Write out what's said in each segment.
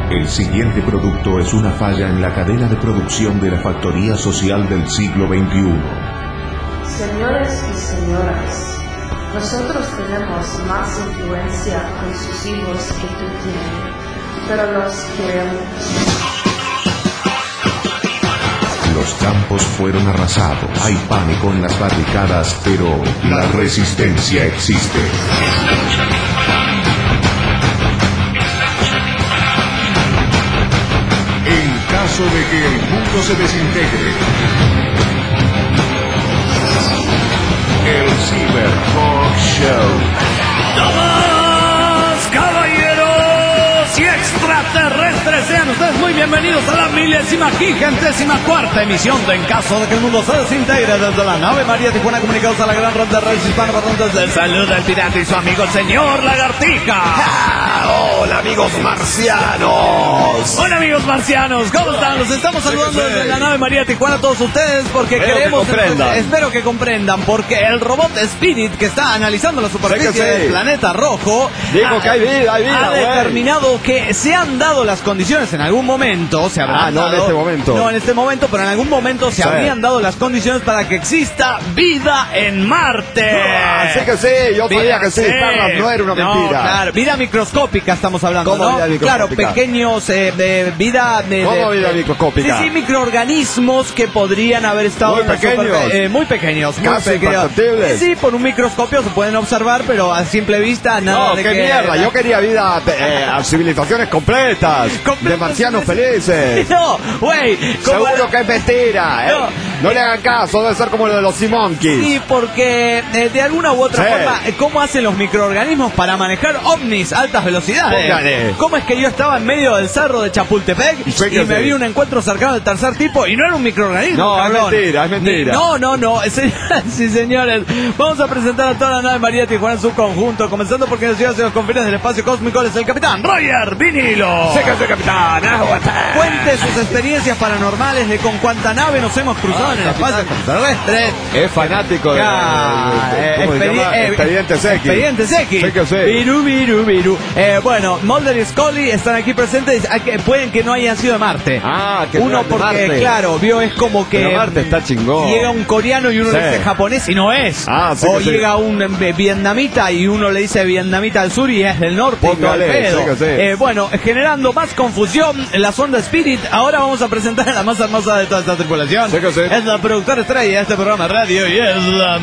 El siguiente producto es una falla en la cadena de producción de la factoría social del siglo XXI. Señores y señoras, nosotros tenemos más influencia con sus hijos que tú tienes, pero los queremos. Los campos fueron arrasados, hay pánico en las barricadas, pero la resistencia existe. En caso de que el mundo se desintegre, el Cyber Talk Show. ¡Damas, caballeros y extraterrestres! Sean ustedes muy bienvenidos a la 1054ª emisión de En caso de que el mundo se desintegre, desde la nave María Tijuana, comunicados a la gran red de radios hispanoparlantes del Salud del Pirata y su amigo el señor Lagartija. Hola amigos marcianos. Hola amigos marcianos, ¿cómo están? Los estamos saludando desde la nave María Tijuana a todos ustedes porque queremos, espero que comprendan, porque el robot Spirit que está analizando la superficie del planeta rojo dijo que hay vida, ha determinado que se han dado las condiciones en algún momento, se habrán dado, no en este momento. No en este momento, pero en algún momento se habrían dado las condiciones para que exista vida en Marte. Así que sí, yo sabía que sí, Stardust no era una mentira. Claro, vida microscópica estamos hablando, ¿Cómo ¿no? vida microscópica? Claro, pequeños vida ¿Cómo vida microscópica? Sí, microorganismos que podrían haber estado muy pequeños. Muy pequeños, casi imperceptibles. Sí, por un microscopio se pueden observar, pero a simple vista nada de qué mierda, yo quería vida a civilizaciones completas, de marcianos felices. No, güey, seguro que es mentira, no le hagan caso, debe ser como lo de los Sea Monkeys. Sí, porque de alguna u otra forma, ¿cómo hacen los microorganismos para manejar ovnis a altas velocidades? Póngale. ¿Cómo es que yo estaba en medio del cerro de Chapultepec y me vi un encuentro cercano del tercer tipo y no era un microorganismo? No, cabrón. es mentira. No, sí señores, vamos a presentar a toda la nave María Tijuana en su conjunto, comenzando porque en la ciudad de los confines del espacio cósmico es el capitán Roger Vinilo. Sé que soy capitán, Cuente sus experiencias paranormales de con cuánta nave nos hemos cruzado en el espacio terrestre. Es fanático de Expedientes X. Expedientes X. Sé que sí. Viru. Bueno, Mulder y Scully están aquí presentes. Pueden que no hayan sido de Marte. Que uno porque, Marte. claro, es como que pero Marte está chingón. Llega un coreano y uno le dice japonés y no es. O llega un vietnamita y uno le dice vietnamita al sur y es del norte. Póngale, bueno, generando más confusión la sonda Spirit. Ahora vamos a presentar a la más hermosa de toda esta tripulación. Es la productora estrella de este programa de radio y es la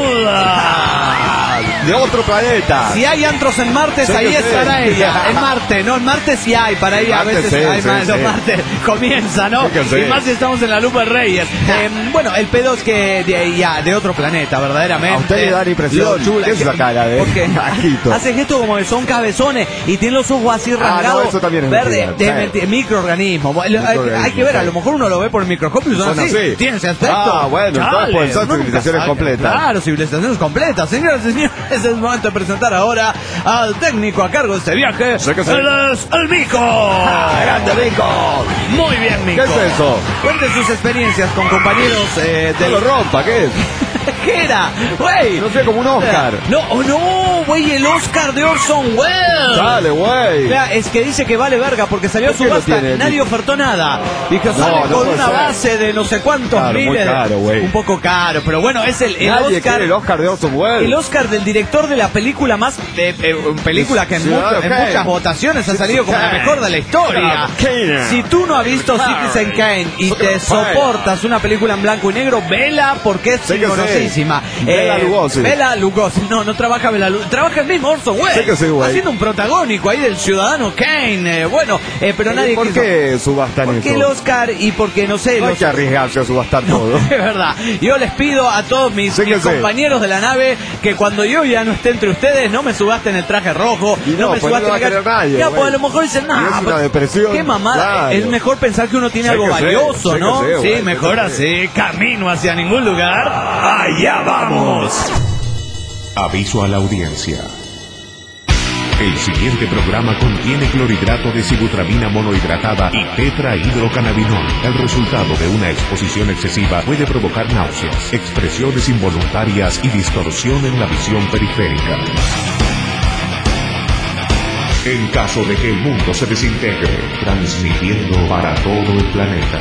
Muda. De otro planeta. Si hay antros en Marte, ahí estará ella. En Marte, no, en Marte sí hay, para ella a veces hay más. Marte comienza, ¿no? Y más si estamos en la Lupa Reyes. Bueno, el pedo es que de otro planeta, verdaderamente. A usted le da la impresión. ¿Qué es esa cara de Ajito? Hace gesto como que son cabezones y tienen los ojos así rasgados. No, eso también es verde, microorganismo. Hay que ver, a lo mejor uno lo ve por el microscopio y son así. Tiene ese aspecto. Bueno, entonces pueden ser civilizaciones completas. Claro, civilizaciones completas. Señoras y señores, es el momento de presentar ahora al técnico a cargo de este viaje. Él es el Mico. ¡Grande Mico! Muy bien, Mico. ¿Qué es eso? Cuente sus experiencias con compañeros de... No lo rompa, ¿qué es? ¿Qué era? Güey. No sé, como un Oscar. No, güey, el Oscar de Orson Welles. Dale, güey. Es que dice que vale verga porque salió a subasta. Nadie ofertó nada. Dije, sale con una base de no sé cuántos miles. Muy caro, güey. Un poco caro, pero bueno, es el Oscar. El Oscar de Orson Welles. El Oscar del director de la película más. Película que en muchas votaciones ha salido como la mejor de la historia. Si tú no has visto Citizen Kane y te soportas una película en blanco y negro, vela porque es inconosísima. Bela Lugosi. No trabaja Bela Lugosi. Trabaja el mismo Orson Welles. Haciendo un protagónico ahí del ciudadano Kane. Pero nadie ¿Por qué subastan eso? Porque el Oscar y porque no sé. No hay que arriesgarse a subastar todo. Es verdad. Yo les pido a todos mis compañeros de la nave que cuando yo ya no esté entre ustedes, no me subasten el traje rojo. No me subasten el nadie. Ya, pues a lo mejor dicen, depresión. Qué mamada. Claro. Es mejor pensar que uno tiene algo valioso, ¿no? Sí, mejor así. Camino hacia ningún lugar. ¡Allá vamos! Aviso a la audiencia. El siguiente programa contiene clorhidrato de sibutramina monohidratada y tetrahidrocannabinol. El resultado de una exposición excesiva puede provocar náuseas, expresiones involuntarias y distorsión en la visión periférica. en caso de que el mundo se desintegre, transmitiendo para todo el planeta.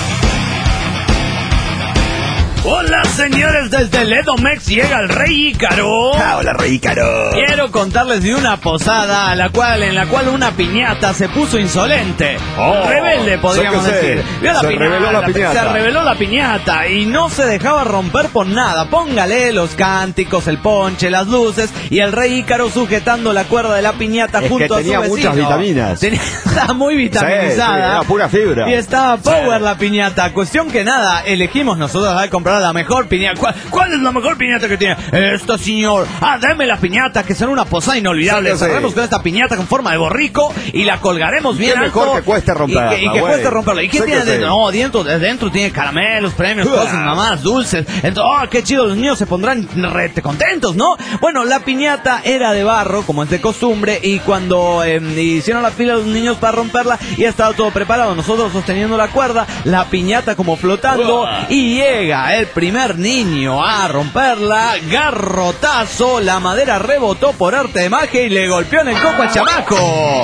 Hola señores, desde Ledomex llega el Rey Ícaro. Hola Rey Ícaro. Quiero contarles de una posada en la cual una piñata se puso insolente. Rebelde, podríamos decir. Se reveló la piñata y no se dejaba romper por nada. Póngale los cánticos, el ponche, las luces y el Rey Ícaro sujetando la cuerda de la piñata junto a su vecino. Tenía muchas vitaminas. Estaba muy vitaminizada. Era pura fibra. Y estaba power la piñata. Cuestión que nada, elegimos nosotros a comprar la mejor piñata. ¿Cuál es la mejor piñata que tiene? Esta, señor. Deme la piñata, que será una posada inolvidable. Cerremos con esta piñata con forma de borrico y la colgaremos bien alto. Mejor que cueste romperla. Y que cueste romperla. ¿Y qué tiene dentro? No, dentro tiene caramelos, premios, cosas, mamás, dulces. Entonces, qué chido, los niños se pondrán rete contentos, ¿no? Bueno, la piñata era de barro, como es de costumbre, y cuando hicieron la fila los niños para romperla, ya estaba todo preparado. Nosotros sosteniendo la cuerda, la piñata como flotando, y llega el primer niño a romperla, garrotazo, la madera rebotó por arte de magia y le golpeó en el coco al chamaco.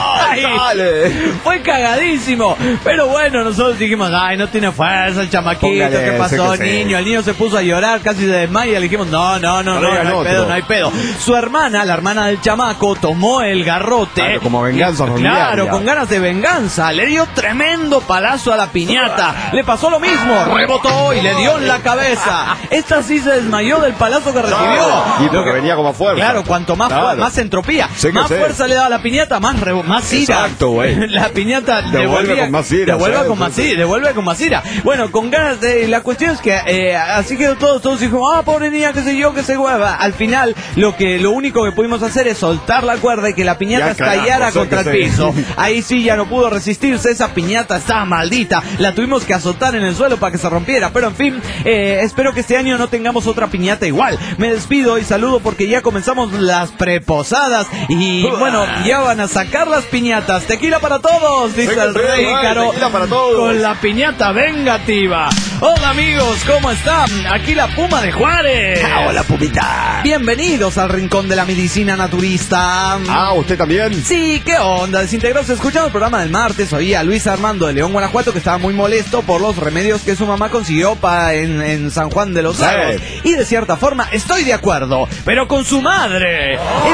Fue cagadísimo, pero bueno, nosotros dijimos, no tiene fuerza el chamaquito. ¿Qué pasó, niño? El niño se puso a llorar, casi se desmaya. Le dijimos, no hay pedo. Su hermana, la hermana del chamaco, tomó el garrote. Claro, como venganza familiar. Claro, con ganas de venganza. Le dio tremendo palazo a la piñata. Le pasó lo mismo, rebotó y le dio en la cabeza. Esta sí se desmayó del palazo que recibió. Y porque venía como fuerza. Claro, cuanto más más entropía, más fuerza le daba a la piñata, más ira. Exacto, güey. La piñata devuelve con más ira. Devuelve con más ira. Bueno, con ganas de... La cuestión es que así quedó todos dijimos, pobre niña, qué sé yo, que se hueva. Al final, lo único que pudimos hacer es soltar la cuerda y que la piñata estallara contra el piso. Ahí sí ya no pudo resistirse, esa piñata estaba maldita. La tuvimos que azotar en el suelo para que se rompiera. Pero en fin, espero que este año no tengamos otra piñata igual. Me despido y saludo porque ya comenzamos las preposadas. Y bueno, ya van a sacar las piñatas. Tequila para todos, dice el Rey Ícaro. Tequila para todos. Con la piñata vengativa. Hola amigos, ¿cómo están? Aquí la Puma de Juárez. Hola Pumita. Bienvenidos al rincón de la medicina naturista. ¿Usted también? Sí, ¿qué onda? Desintegrados, escuchando el programa del martes, oía a Luis Armando de León, Guanajuato, que estaba muy molesto por los remedios que su mamá consiguió en San Juan de los Lagos. Y de cierta forma estoy de acuerdo, pero con su madre.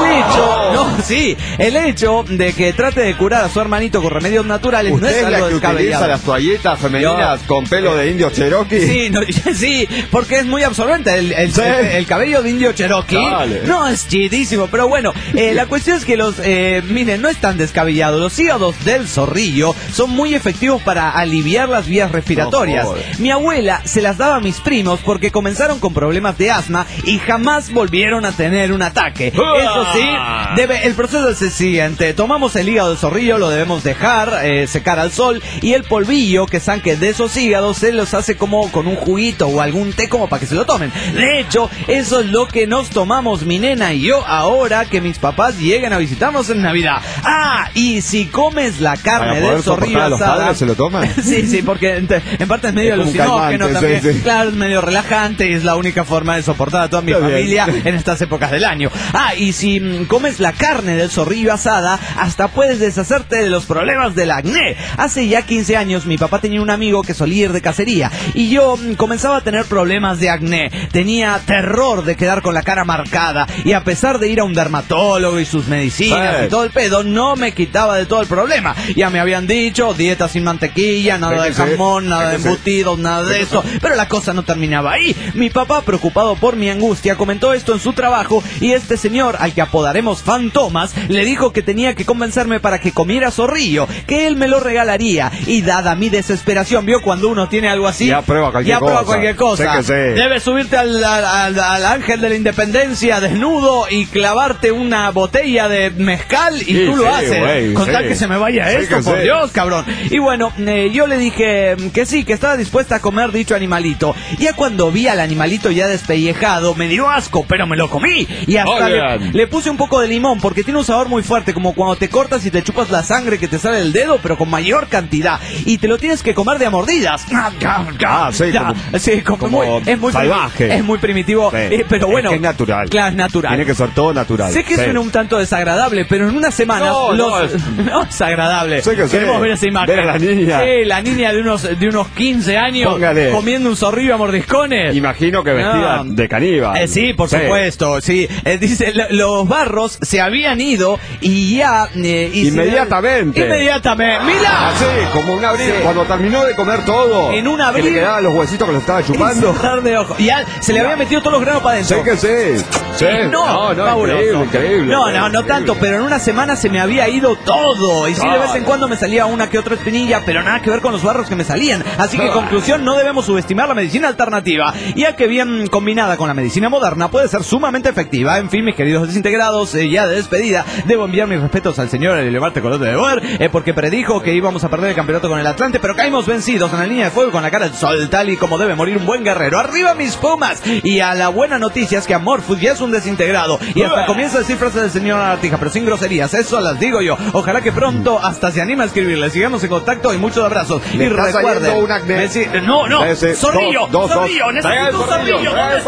El hecho de que trate de curar a su hermanito con remedios naturales no es algo descabellado. ¿Utiliza las toallitas femeninas con pelo de indio cherokee? Sí, porque es muy absorbente. El cabello de indio cherokee no es chidísimo, pero bueno, la cuestión es que miren, no es tan descabellado. Los hígados del zorrillo son muy efectivos para aliviar las vías respiratorias. Mi abuela se las daba a mis primos porque comenzaron con problemas de asma y jamás volvieron a tener un ataque. Eso sí, el proceso es el siguiente: tomamos el hígado del zorrillo, lo debemos dejar secar al sol, y el polvillo que saque de esos hígados se los hace como con un juguito o algún té como para que se lo tomen. De hecho, eso es lo que nos tomamos mi nena y yo ahora que mis papás lleguen a visitarnos en Navidad. Y si comes la carne del zorrillo asada, ¿los padres se lo toman? Sí, porque en parte es medio alucinógeno también. Sí. Claro, es medio relajante y es la única forma de soportar a toda mi familia en estas épocas del año. Y si comes la carne del zorrillo asada, hasta puedes deshacerte de los problemas del acné. Hace ya 15 años mi papá tenía un amigo que solía ir de cacería y yo comenzaba a tener problemas de acné. Tenía terror de quedar con la cara marcada y a pesar de ir a un dermatólogo y sus medicinas y todo el pedo, no me quitaba de todo el problema. Ya me habían dicho, dieta sin mantequilla, nada de jamón, nada de embutidos, nada de eso, pero la cosa no terminaba ahí. Mi papá, preocupado por mi angustia, comentó esto en su trabajo y este señor, al que apodaremos Fantomas, le dijo que tenía que convencerme para que comiera zorrillo, que él me lo regalaría. Y dada mi desesperación, vio cuando uno tiene algo así, ya prueba cualquier cosa. Debes subirte al ángel de la independencia desnudo y clavarte una botella de mezcal y tú lo haces, con tal que se me vaya esto, por Dios, cabrón. Y bueno, yo le dije que sí, que estaba dispuesta a comer dicho animalito. animalito. Ya cuando vi al animalito ya despellejado, me dio asco, pero me lo comí. Y hasta le puse un poco de limón, porque tiene un sabor muy fuerte, como cuando te cortas y te chupas la sangre que te sale del dedo, pero con mayor cantidad. Y te lo tienes que comer de a mordidas. Es muy salvaje. Es muy primitivo, pero bueno. Es natural. Claro, es natural. Tiene que ser todo natural. Sé que suena un tanto desagradable, pero en unas semanas no es agradable. Queremos ver esa imagen. Ver a la niña. Sí, la niña de unos 15 años. Póngale. Comiendo un zorrillo a mordiscones. Imagino que vestida de caníbal. Sí, por supuesto. Sí. Dice, los barros se habían ido y ya... Inmediatamente. ¡Mira! Así, como un abril. Sí. Cuando terminó de comer todo. En un abril. Que le quedaban los huesitos que lo estaba chupando. De ojo. Y ya se le había metido todos los granos para adentro. Sí que sí. No, increíble. No tanto, pero en una semana se me había ido todo. Y sí, de vez en cuando me salía una que otra espinilla, pero nada que ver con los barros que me salían. Así que, conclusión, no debemos subestimar la medicina alternativa, ya que bien combinada con la medicina moderna puede ser sumamente efectiva. En fin, mis queridos desintegrados, ya de despedida, debo enviar mis respetos al señor Eliomar Tecolote de Boer, porque predijo que íbamos a perder el campeonato con el Atlante, pero caímos vencidos en la línea de fuego con la cara al sol, tal y como debe morir un buen guerrero. ¡Arriba mis Pumas! Y a la buena noticia es que Amorphous ya es un desintegrado, y hasta comienza a decir frases del señor Artija, pero sin groserías, eso las digo yo. Ojalá que pronto hasta se anime a escribirle. Sigamos en contacto y muchos abrazos. Y recuerden, zorrillo, necesito un zorrillo.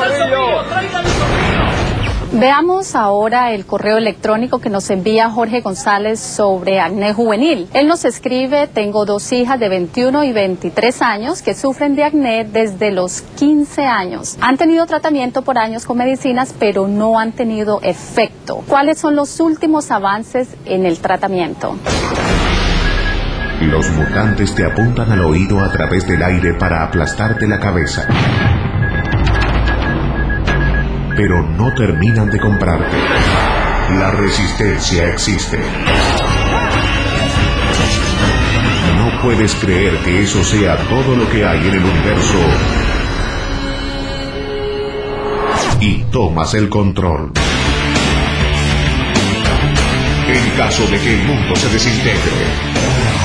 Veamos ahora el correo electrónico que nos envía Jorge González sobre acné juvenil. Él nos escribe: tengo 2 hijas de 21 y 23 años que sufren de acné desde los 15 años. Han tenido tratamiento por años con medicinas, pero no han tenido efecto. ¿Cuáles son los últimos avances en el tratamiento? Los mutantes te apuntan al oído a través del aire para aplastarte la cabeza. Pero no terminan de comprarte. La resistencia existe. No puedes creer que eso sea todo lo que hay en el universo. Y tomas el control. En caso de que el mundo se desintegre.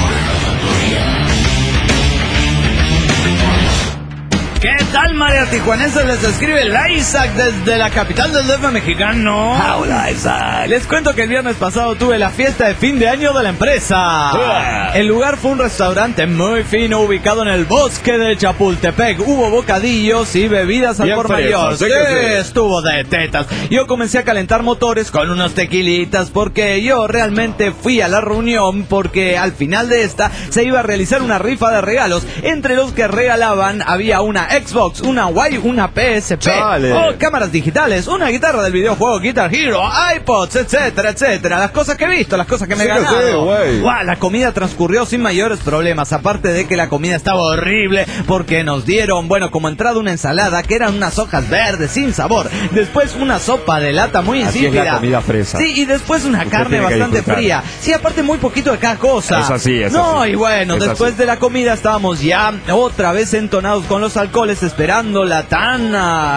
¿Qué tal, María Tijuanense? Les escribe el Isaac desde la capital del DF mexicano. Hola, Isaac. Les cuento que el viernes pasado tuve la fiesta de fin de año de la empresa. El lugar fue un restaurante muy fino ubicado en el bosque de Chapultepec. Hubo bocadillos y bebidas al por mayor. Sí, estuvo de tetas. Yo comencé a calentar motores con unos tequilitas porque yo realmente fui a la reunión porque al final de esta se iba a realizar una rifa de regalos. Entre los que regalaban había una Xbox, una Y, una PSP, cámaras digitales, una guitarra del videojuego Guitar Hero, iPods, etcétera, etcétera. Las cosas que he visto, las cosas que me he ganado. La comida transcurrió sin mayores problemas, aparte de que la comida estaba horrible porque nos dieron, como entrada una ensalada que eran unas hojas verdes sin sabor, después una sopa de lata muy insípida. Así es la comida fresa. Sí, y después una carne bastante fría. Sí, aparte muy poquito de cada cosa. Es así, y bueno, después de la comida estábamos ya otra vez entonados con los alcoholes esperando la tan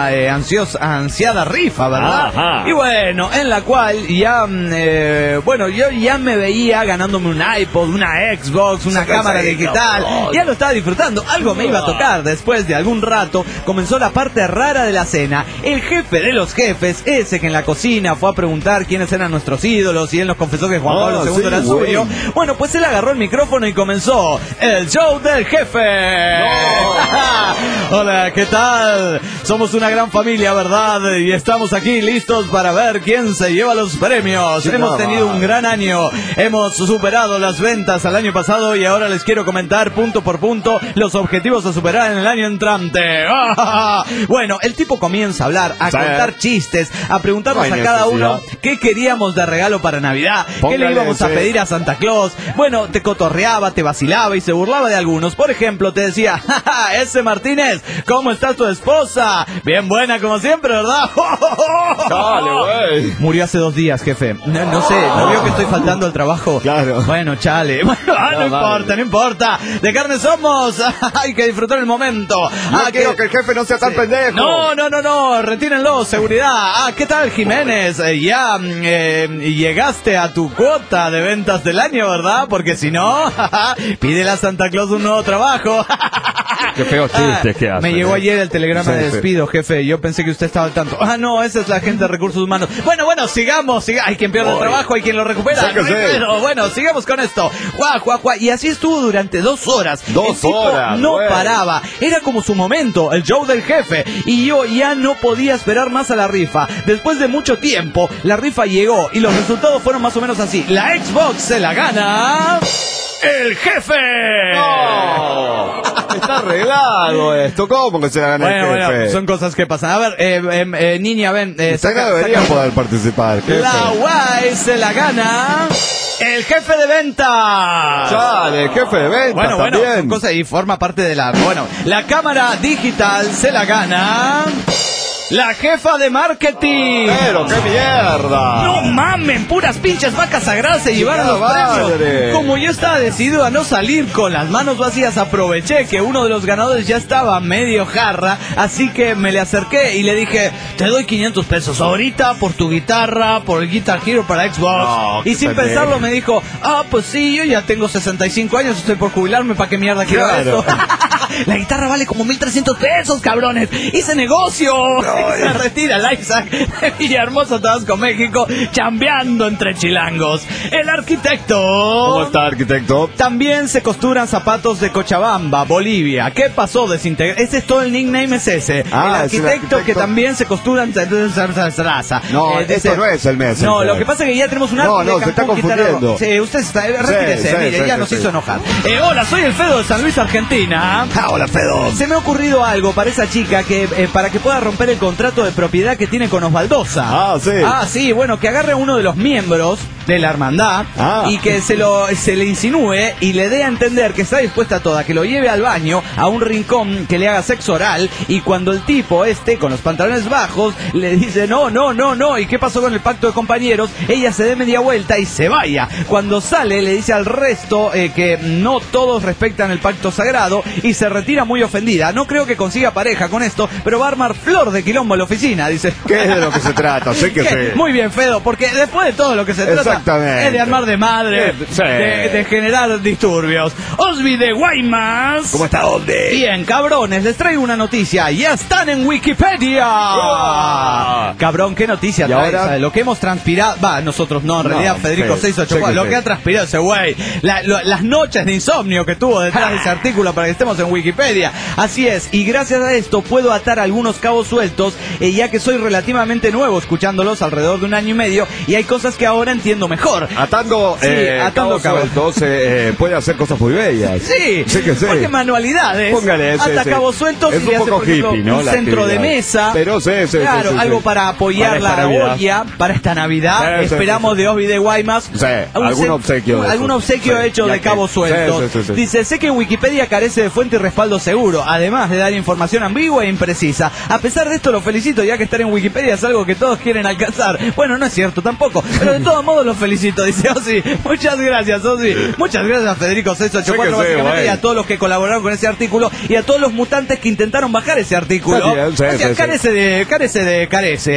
ansiada rifa, ¿verdad? Ajá. Y bueno, en la cual ya, yo ya me veía ganándome un iPod, una Xbox, una cámara digital. Ya lo estaba disfrutando. Algo me iba a tocar. Después de algún rato comenzó la parte rara de la cena. El jefe de los jefes, ese que en la cocina fue a preguntar quiénes eran nuestros ídolos y él nos confesó que Juan Pablo II era suyo. Bueno, pues él agarró el micrófono y comenzó el show del jefe. Hola, ¿qué tal? Somos una gran familia, ¿verdad? Y estamos aquí listos para ver quién se lleva los premios. Hemos tenido un gran año. Hemos superado las ventas al año pasado y ahora les quiero comentar punto por punto los objetivos a superar en el año entrante. Bueno, el tipo comienza a hablar, a contar chistes, a preguntarnos a cada uno qué queríamos de regalo para Navidad, qué le íbamos a pedir a Santa Claus. Bueno, te cotorreaba, te vacilaba y se burlaba de algunos. Por ejemplo, te decía: ese Martínez, ¿cómo está tu esposa? Bien buena como siempre, ¿verdad? Dale, güey. Murió hace 2 días, jefe. No sé, ¿no veo que estoy faltando al trabajo? Claro. Bueno, chale. No importa. De carne somos. Hay que disfrutar el momento. Quiero que el jefe no sea tan pendejo. No. Retírenlo, seguridad. ¿Qué tal, Jiménez? Ya llegaste a tu cuota de ventas del año, ¿verdad? Porque si no, pídele a Santa Claus un nuevo trabajo. Qué feo chiste que hace. Me llegó ayer el telegrama de despido, jefe. Yo pensé que usted estaba al tanto. Ah, no, esa es la gente de recursos humanos. Bueno, sigamos. Hay quien pierde el trabajo, hay quien lo recupera. Pero bueno, sigamos con esto. Y así estuvo durante 2 horas. 2 horas. No paraba. Era como su momento, el show del jefe. Y yo ya no podía esperar más a la rifa. Después de mucho tiempo, la rifa llegó y los resultados fueron más o menos así. La Xbox se la gana el jefe. No, está arreglado esto. ¿Cómo que se la gana el jefe? Bueno, son cosas que pasan. A ver, niña, ven. Usted no debería poder participar, jefe. La Guay se la gana el jefe de venta. Chale, el jefe de venta. Bueno, son cosas y forma parte de la... Bueno, la cámara digital se la gana la jefa de marketing. Pero qué mierda. No mamen, puras pinches vacas sagradas se llevaron los premios. Como yo estaba decidido a no salir con las manos vacías, aproveché que uno de los ganadores ya estaba medio jarra, así que me le acerqué y le dije, te doy 500 pesos ahorita por tu guitarra, por el Guitar Hero para Xbox. No, y sin pensarlo me dijo, pues sí, yo ya tengo 65 años, estoy por jubilarme, ¿para qué mierda quiero esto? La guitarra vale como 1,300 pesos, cabrones. Hice negocio. Se retira el Isaac de Villahermosa, Tabasco, México, chambeando entre chilangos. El arquitecto. ¿Cómo está, arquitecto? También se costuran zapatos de Cochabamba, Bolivia. ¿Qué pasó? Desintegrar. Ese es todo el nickname, es ese. El arquitecto que también se costuran raza. No, esto no es el mes. No, lo que pasa es que ya tenemos un arte de se está confundiendo. Sí, usted está... Retírese, mire, ya nos hizo enojar. Hola, soy el Fedo de San Luis, Argentina. Hola, Fedo. Se me ha ocurrido algo para esa chica que para que pueda romper el contrato de propiedad que tiene con Osvaldosa. Sí, bueno, que agarre a uno de los miembros de la hermandad y que se le insinúe y le dé a entender que está dispuesta a toda, que lo lleve al baño, a un rincón, que le haga sexo oral, y cuando el tipo con los pantalones bajos le dice no, ¿y qué pasó con el pacto de compañeros? Ella se dé media vuelta y se vaya. Cuando sale le dice al resto que no todos respetan el pacto sagrado y se retira muy ofendida. No creo que consiga pareja con esto, pero va a armar flor de quilombo en la oficina, dice. ¿Qué es de lo que se trata? Sé que sí. Muy bien, Fedo, porque después de todo lo que se trata es de armar de madre, de generar disturbios. Osby de Guaymas. ¿Cómo está, Osby? Bien, cabrones, les traigo una noticia. Ya están en Wikipedia. Cabrón, ¿qué noticia traes? Lo que hemos transpirado, nosotros no, en realidad Federico 684, lo que ha transpirado ese güey, las noches de insomnio que tuvo detrás de ese artículo para que estemos en Wikipedia. Así es, y gracias a esto puedo atar algunos cabos sueltos, ya que soy relativamente nuevo escuchándolos alrededor de 1 año y medio, y hay cosas que ahora entiendo mejor. Atando cabos sueltos, puede hacer cosas muy bellas. Sí, porque manualidades. Póngale ata cabos sueltos es y un hace, poco por ejemplo, hippie, ¿no? Un centro de mesa. Pero claro, algo para apoyar la olla para esta Navidad. Esperamos de Osby de Guaymas. Algún obsequio hecho de cabos sueltos. Dice, sé que Wikipedia carece de fuente y respaldo seguro, además de dar información ambigua e imprecisa. A pesar de esto lo felicito, ya que estar en Wikipedia es algo que todos quieren alcanzar. Bueno, no es cierto tampoco, pero de todos modos lo felicito, dice Osby. Muchas gracias, Osby. Muchas gracias a Federico 684 básicamente, y a todos los que colaboraron con ese artículo, y a todos los mutantes que intentaron bajar ese artículo. Carece de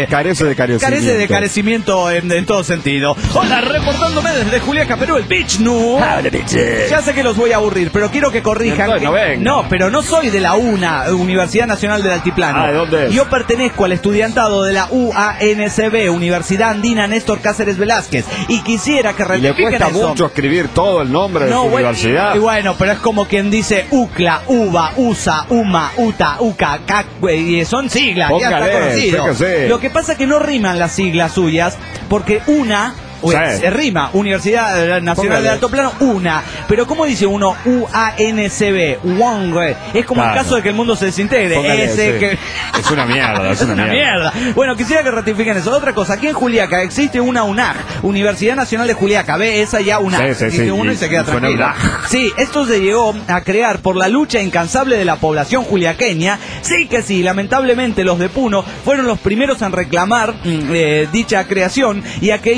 carecimiento en todo sentido. Hola, reportándome desde Juliaca, Perú, el Beach Nu. Ya sé que los voy a aburrir, pero quiero que corrijan. No, pero no soy de la UNA, Universidad Nacional del Altiplano. ¿De dónde es? Yo pertenezco al estudiantado de la UANCB, Universidad Andina Néstor Cáceres Velázquez, y quisiera que rectifiquen eso. Le cuesta mucho escribir todo el nombre de su universidad. Bueno, pero es como quien dice UCLA, UBA, USA, UMA, UTA, UCA, CAC, y son siglas, ya está conocido. Lo que pasa es que no riman las siglas suyas, porque una... se rima, Universidad Nacional de Alto Plano, una. Pero ¿cómo dice uno UANCB? Es como el caso de que el mundo se desintegre. Es una mierda, es una mierda. Bueno, quisiera que ratifiquen eso. Otra cosa, aquí en Juliaca existe una UNAG, Universidad Nacional de Juliaca. Ve, esa ya UNAG. Dice uno y se queda tranquilo. Sí, esto se llegó a crear por la lucha incansable de la población juliaqueña. Sí, lamentablemente los de Puno fueron los primeros en reclamar dicha creación, y aquellos son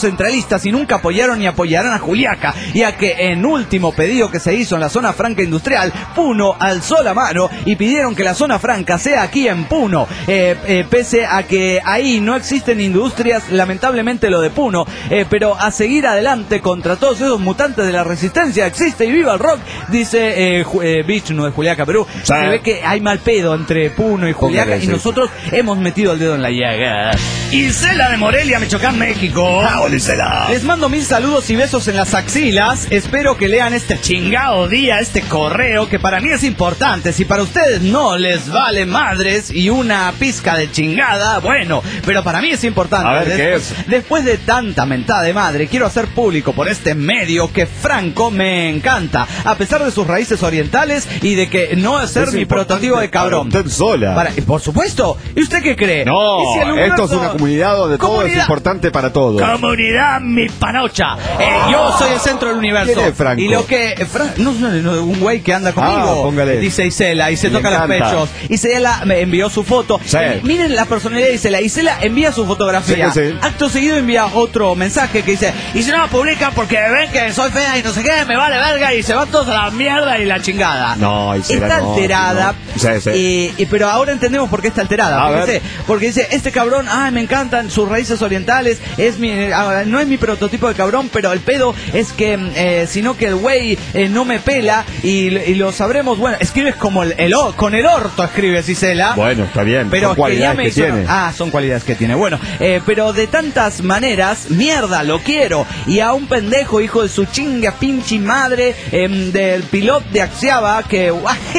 centralistas y nunca apoyaron ni apoyarán a Juliaca, ya que en último pedido que se hizo en la zona franca industrial, Puno alzó la mano y pidieron que la zona franca sea aquí en Puno, pese a que ahí no existen industrias, lamentablemente lo de Puno, pero a seguir adelante contra todos esos mutantes de la resistencia, existe y viva el rock, dice Bichno de Juliaca, Perú. Sí. Se ve que hay mal pedo entre Puno y Juliaca y nosotros hemos metido el dedo en la llaga. Isela de Morelia, Michoacán, México. Hola, Isela. Les mando mil saludos y besos en las axilas. Espero que lean este chingado día, este correo, que para mí es importante. Si para ustedes no les vale madres y una pizca de chingada, bueno, pero para mí es importante. A ver, ¿qué es? Después de tanta mentada de madre, quiero hacer público por este medio que Franco me encanta, a pesar de sus raíces orientales y de que no es ser mi prototipo de cabrón. Usted sola. Por supuesto. ¿Y usted qué cree? No, si esto es una comunidad donde todo es importante para todos. Comunidad mi panocha. Yo soy el centro del universo. ¿Quién es Franco? Y lo que... no, un güey que anda conmigo. Póngale. Dice Isela y se toca los pechos. Isela me envió su foto. Sí. Miren la personalidad de Isela. Isela envía su fotografía. Sí. Acto seguido envía otro mensaje que dice: y si no la publican porque ven que soy fea y no sé qué, me vale verga, y se van todos a la mierda y la chingada. No, Isela está no, alterada. No. Sí. Pero ahora entendemos por qué está alterada. Porque dice, este cabrón, me encantan sus raíces orientales, no es mi prototipo de cabrón, pero el pedo es que, sino que el güey no me pela y lo sabremos. Bueno, escribes como con el orto, escribes, Isela. Bueno, está bien, pero son cualidades que tiene. Son cualidades que tiene. Bueno, pero de tantas maneras, mierda, lo quiero. Y a un pendejo, hijo de su chinga pinche madre, del piloto de Axiaba, que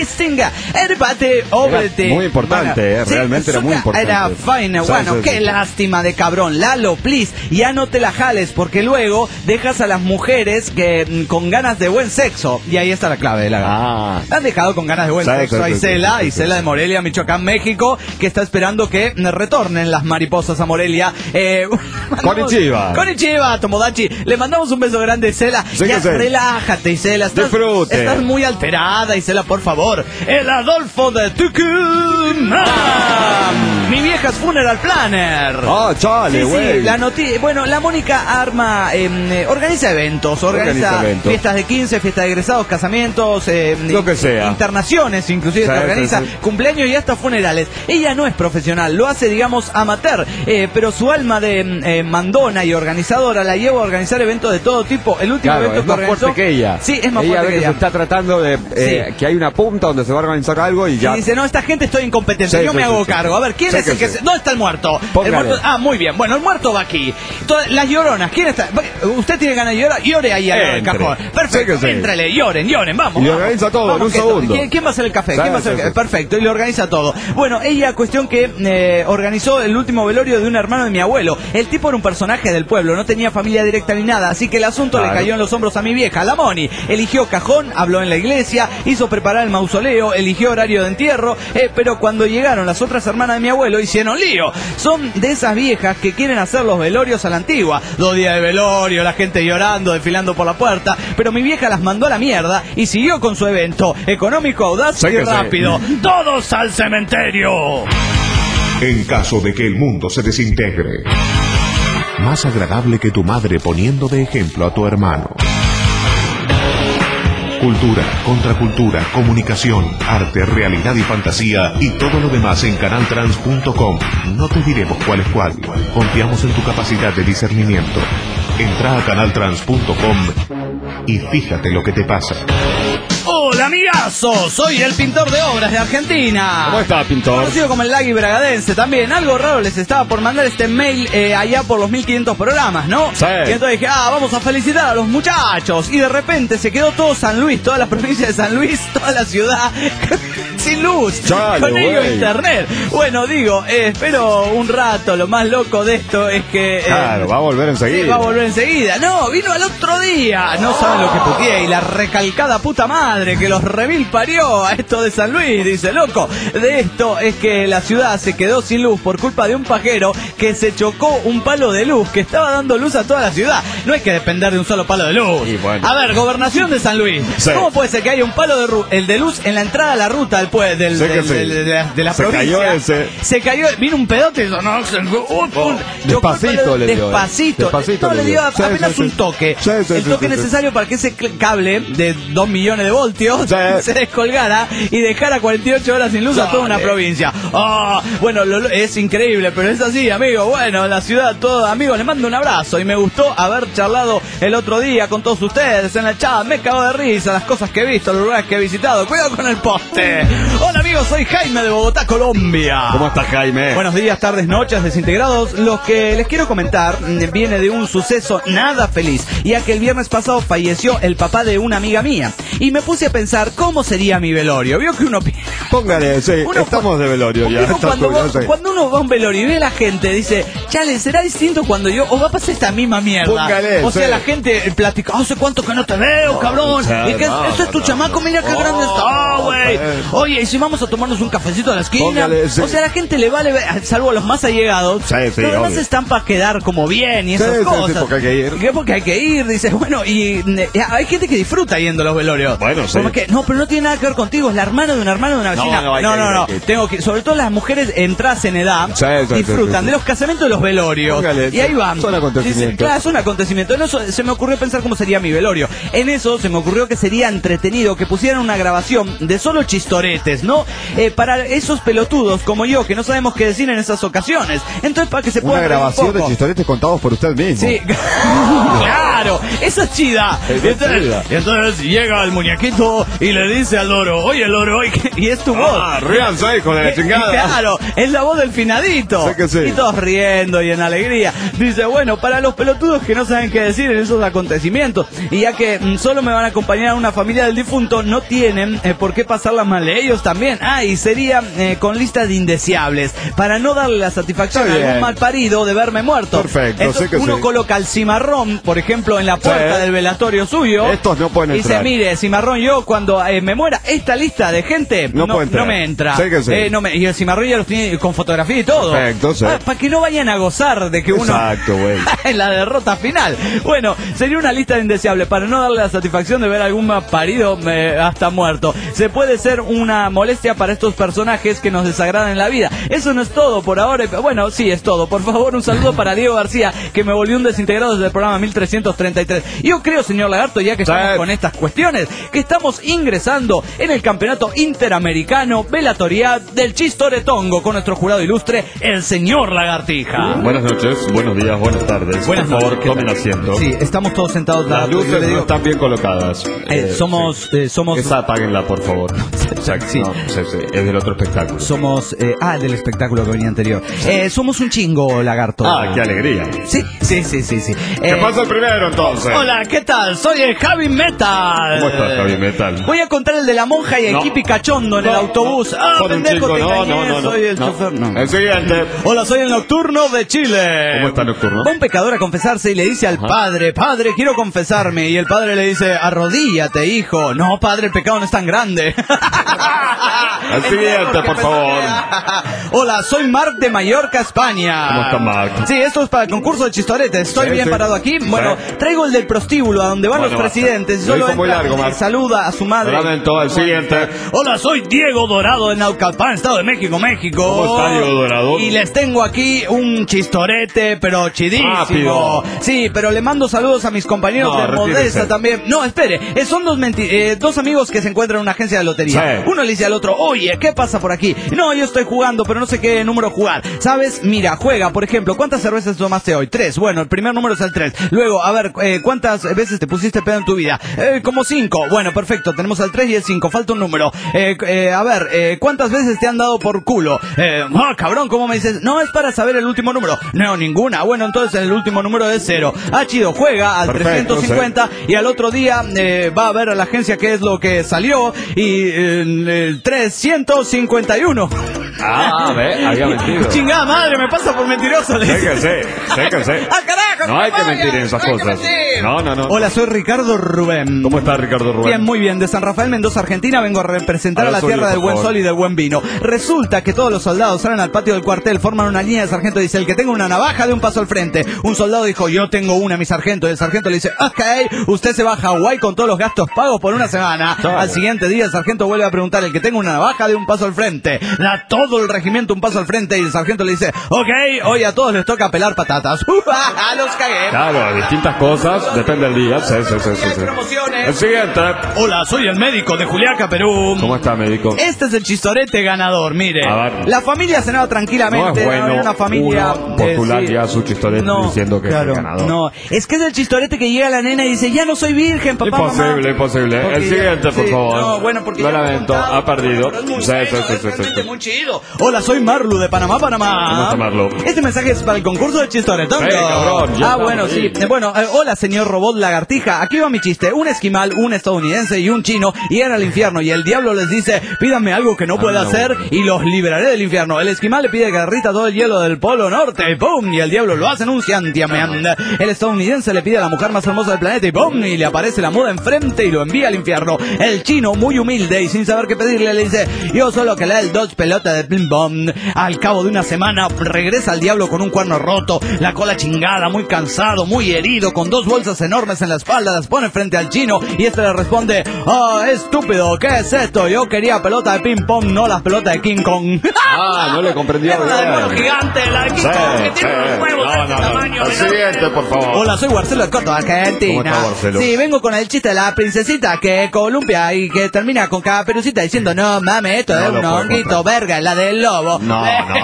muy importante, realmente era muy importante. Era fine, bueno, qué lástima de cabrón. Lalo, please, ya no te la jales, porque luego dejas a las mujeres que con ganas de buen sexo. Y ahí está la clave de la han dejado con ganas de buen sexo a Isela de Morelia, Michoacán, México, que está esperando que retornen las mariposas a Morelia. Konnichiwa, Tomodachi. Le mandamos un beso grande, Isela. Relájate, Isela. Estás muy alterada, Isela, por favor. El Adolfo de Tucumán. Mi vieja es Funeral Planner. Chale, güey. Bueno, la Mónica arma, organiza eventos, organiza fiestas de 15, fiestas de egresados, casamientos, lo que sea. Internaciones, inclusive te organiza cumpleaños y hasta funerales. Ella no es profesional, lo hace, digamos, amateur, pero su alma de mandona y organizadora la lleva a organizar eventos de todo tipo. El último evento es más fuerte que ella. Sí, es más fuerte que ella. Se está tratando de que hay una punta donde se va a organizar algo y ya. Y dice, no, esta gente estoy incompetente, yo me hago cargo. A ver, ¿quién es el que ¿dónde está el muerto? El muerto? Muy bien. Bueno, el muerto va aquí. Las lloronas, ¿quién está? ¿Usted tiene ganas de llorar? Llore ahí en el cajón. Perfecto, éntrale, lloren, vamos. Y lo organiza todo en un segundo. ¿Quién va a hacer el café? Perfecto, y lo organiza todo. Bueno, ella, cuestión que organizó el último velorio de un hermano de mi abuelo. El tipo era un personaje del pueblo, no tenía familia directa ni nada, así que el asunto le cayó en los hombros a mi vieja, la Moni. Eligió cajón, habló en la iglesia, hizo preparar el mausoleo, eligió horario de entierro, pero cuando llegaron las otras hermanas de mi abuelo hicieron lío. Son de esas viejas que quieren hacer los velorios a la antigua. 2 días de velorio, la gente llorando, desfilando por la puerta, pero mi vieja las mandó a la mierda y siguió con su evento económico, audaz y rápido. ¡Todos al cementerio! En caso de que el mundo se desintegre, más agradable que tu madre poniendo de ejemplo a tu hermano. Cultura, contracultura, comunicación, arte, realidad y fantasía y todo lo demás en canaltrans.com. No te diremos cuál es cuál. Confiamos en tu capacidad de discernimiento. Entra a canaltrans.com y fíjate lo que te pasa. Hola, amigazo, soy el pintor de obras de Argentina. ¿Cómo está, pintor? Conocido como el Lagui Bragadense también. Algo raro les estaba por mandar este mail allá por los 1500 programas, ¿no? Sí. Y entonces dije, vamos a felicitar a los muchachos. Y de repente se quedó todo San Luis, toda la provincia de San Luis, toda la ciudad sin luz, con ello internet. Bueno, digo, espero un rato. Lo más loco de esto es que... claro, va a volver enseguida. Sí, va a volver enseguida. No, vino al otro día. No saben lo que puteé. Y la recalcada puta madre que los remil parió a esto de San Luis, dice, loco. De esto es que la ciudad se quedó sin luz por culpa de un pajero que se chocó un palo de luz que estaba dando luz a toda la ciudad. No hay que depender de un solo palo de luz. Bueno. A ver, gobernación de San Luis. Sí. ¿Cómo puede ser que haya un palo de luz en la entrada a la ruta del pueblo? fue de la provincia. Se cayó, vino un pedote y hizo, despacito le dio. Despacito le dio apenas un toque. El toque necesario para que ese cable de 2 millones de voltios se descolgara y dejara 48 horas sin luz a toda una provincia. Bueno, es increíble, pero es así, amigo. Bueno, la ciudad, todo, amigos, les mando un abrazo y me gustó haber charlado el otro día con todos ustedes en el chat. Me cago de risa, las cosas que he visto, los lugares que he visitado. Cuidado con el poste. Hola amigos, soy Jaime de Bogotá, Colombia. ¿Cómo estás, Jaime? Buenos días, tardes, noches, desintegrados. Lo que les quiero comentar viene de un suceso nada feliz, ya que el viernes pasado falleció el papá de una amiga mía. Y me puse a pensar cómo sería mi velorio. Vio que uno... Póngale, sí, estamos de velorio ya. Cuando uno va a un velorio y ve a la gente, dice, chale, ¿será distinto cuando yo... o va a pasar esta misma mierda? Póngale, o sea, la gente platica, hace cuánto que no te veo, cabrón. ¿Y qué ese es tu chamaco? Mira qué grande está, güey. Oye, ¿y si vamos a tomarnos un cafecito a la esquina? Póngale, sí. O sea, a la gente le vale, salvo a los más allegados. Pero además están para quedar como bien y esas cosas. Sí, porque hay que ir. ¿Qué? Porque hay que ir, dice, bueno, y hay gente que disfruta yendo a los velorios. Bueno, sí. Como que, no, pero no tiene nada que ver contigo, es la hermana de una vecina. No. Tengo que, sobre todo las mujeres entradas en edad, disfrutan de los casamientos de los velorios. Póngale, y ahí van. Son acontecimientos. Claro, es un acontecimiento. En eso se me ocurrió pensar cómo sería mi velorio. En eso se me ocurrió que sería entretenido que pusieran una grabación de solo chistoretes, ¿no? Para esos pelotudos como yo, que no sabemos qué decir en esas ocasiones. Entonces, para que se pueda... Una grabación de chistoretes contados por usted mismo. Sí. Claro, esa es chida. Entonces llega el muñequito y le dice al loro, oye loro, y es tu voz. Ríanse, hijo de la chingada. Claro, es la voz del finadito. Sé que sí. Y todos riendo y en alegría. Dice, bueno, para los pelotudos que no saben qué decir en esos acontecimientos, y ya que solo me van a acompañar a una familia del difunto, no tienen por qué pasarla mal ellos también. Y sería con lista de indeseables, para no darle la satisfacción a algún mal parido de verme muerto. Perfecto. Entonces, uno coloca el cimarrón, por ejemplo, en la puerta del velatorio suyo. Estos no pueden entrar. Dice, mire, cimarrón, yo cuando me muera, esta lista de gente no me entra. Sé que sí. Y el cimarrón ya los tiene con fotografía y todo. Perfecto, sí. Para que no vayan a gozar de que uno... Exacto, güey. en la derrota final. Bueno, sería una lista de indeseables para no darle la satisfacción de ver a algún mal parido hasta muerto. Se puede ser una molestia para estos personajes que nos desagradan en la vida. Eso no es todo por ahora. Bueno, sí, es todo. Por favor, un saludo para Diego García, que me volvió un desintegrado desde el programa 1333. Yo creo, señor Lagarto, ya que estamos con estas cuestiones, que estamos ingresando en el campeonato interamericano velatorial del Chistoretongo con nuestro jurado ilustre, el señor Lagartija. Buenas noches, buenos días, buenas tardes. Buenas por favor, noches, tomen asiento. Sí, estamos todos sentados. Las luces no están bien colocadas. Somos... Esa apáguenla, por favor. Exacto. Sí. No, sí, es del otro espectáculo. Somos... del espectáculo que venía anterior. Somos un chingo, Lagarto. Qué alegría. Sí. ¿Qué pasa el primero, entonces? Hola, ¿qué tal? Soy el Javi Metal. ¿Cómo estás, Javi Metal? Voy a contar el de la monja y el hippie cachondo en el autobús. Pendejo, te engañé, soy el chofer. El siguiente. Hola, soy el nocturno de Chile. ¿Cómo está Nocturno? Va un pecador a confesarse y le dice al padre, padre, quiero confesarme. Y el padre le dice, arrodíllate, hijo. No, padre, el pecado no es tan grande. El siguiente, por favor. Hola, soy Marc de Mallorca, España. ¿Cómo está, Marc? Sí, esto es para el concurso de chistoretes. Estoy bien parado aquí. Bueno, traigo el del prostíbulo, a donde van los presidentes. Lo hizo muy largo, Marc. Saluda a su madre. Lamento, el siguiente. Hola, soy Diego Dorado de Naucalpan, Estado de México, México. ¿Cómo está, Diego Dorado? Y les tengo aquí un chistorete, pero chidísimo. Rápido. Sí, pero le mando saludos a mis compañeros de Modesta también. No, espere, son dos amigos que se encuentran en una agencia de lotería. Uno le dice al otro, oye, ¿qué pasa por aquí? No, yo estoy jugando, pero no sé qué número jugar. ¿Sabes? Mira, juega, por ejemplo, ¿cuántas cervezas tomaste hoy? 3. Bueno, el primer número es el 3. Luego, a ver, ¿cuántas veces te pusiste pedo en tu vida? Como 5. Bueno, perfecto, tenemos el 3 y el 5. Falta un número. A ver, ¿cuántas veces te han dado por culo? Cabrón, ¿cómo me dices? No, es para saber el último número. No, ninguna. Bueno, entonces el último número es 0. Chido, juega al perfecto, 350 y al otro día va a ver a la agencia qué es lo que salió y el 351. Había mentido. Chingada madre, me pasa por mentiroso. Sé. Carajo, no hay que mentir en esas cosas. No. Hola, soy Ricardo Rubén. ¿Cómo está, Ricardo Rubén? Bien, muy bien. De San Rafael, Mendoza, Argentina, vengo a representar a la tierra del buen sol y del buen vino. Resulta que todos los soldados salen al patio del cuartel, forman una línea de sargento y dice, el que tenga una navaja de un paso al frente. Un soldado dijo, yo tengo una, mi sargento. Y el sargento le dice, ok, usted se va a Hawái con todos los gastos pagos por una semana. Al siguiente día el sargento vuelve a preguntar, el que tenga una navaja de un paso al frente. Da todo el regimiento un paso al frente y el sargento le dice, ok, hoy a todos les toca pelar patatas. Los cagué. Claro, distintas cosas, depende del día. Sí. Promociones. El siguiente. Hola, soy el médico de Juliaca, Perú. ¿Cómo está, médico? Este es el chistorete ganador, mire. La familia cenaba tranquilamente. No es bueno una familia postular ya su chistorete diciendo que es el ganador. No, es que es el chistorete que llega la nena y dice, ya no soy virgen, papá, Imposible. Porque el siguiente, por favor. No, bueno, porque lo lamento, ha perdido. Sí. Muy chido. Hola, soy Marlu de Panamá. ¿Cómo está Marlu? Este mensaje es para el concurso de chistoretón. Cabrón. Bueno, sí. Bueno, hola, señor robot lagartija. Aquí va mi chiste. Un esquimal, un estadounidense y un chino llegan al infierno y el diablo les dice, pídanme algo que no pueda hacer y los liberaré del infierno. El esquimal le pide que derrita todo el hielo del polo norte y ¡pum! Y el diablo lo hace en un ciantiamean. El estadounidense le pide a la mujer más hermosa del planeta y ¡pum! Y le aparece la muda enfrente y lo envía al infierno. El chino, muy humilde y sin saber qué pedirle, le dice, yo solo que le dé 2 pelotas de ping pong. Al cabo de una semana regresa el diablo con un cuerno roto, la cola chingada, muy cansado, muy herido, con 2 bolsas enormes en la espalda, las pone frente al chino y este le responde, estúpido, ¿qué es esto? Yo quería pelota de ping pong, no las pelotas de King Kong. No le comprendió bien. La del mono gigante, la de King Kong, que tiene unos huevos de este tamaño. El siguiente, por favor. Hola, soy Marcelo de Coto, Argentina. ¿Cómo está, Marcelo? Sí, vengo con el chiste de la princesita que columpia y que termina con Caperucita diciendo, no mames, esto es un honguito, verga, la del lobo. No,